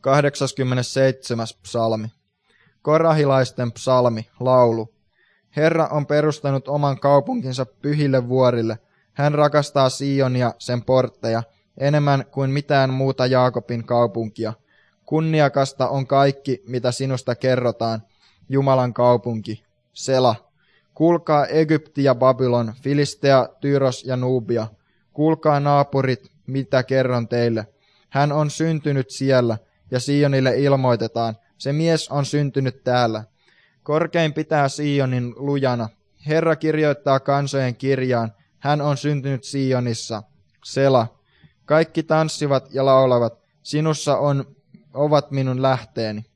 87. psalmi. Korahilaisten psalmi, laulu. Herra on perustanut oman kaupunkinsa pyhille vuorille. Hän rakastaa Sionia, sen portteja, enemmän kuin mitään muuta Jaakobin kaupunkia. Kunniakasta on kaikki, mitä sinusta kerrotaan, Jumalan kaupunki. Sela. Kuulkaa Egypti ja Babylon, Filistea, Tyros ja Nubia. Kuulkaa naapurit, mitä kerron teille. Hän on syntynyt siellä, ja Sionille ilmoitetaan, se mies on syntynyt täällä. Korkein pitää Sionin lujana. Herra kirjoittaa kansojen kirjaan, hän on syntynyt Sionissa. Sela. Kaikki tanssivat ja laulavat, sinussa ovat minun lähteeni.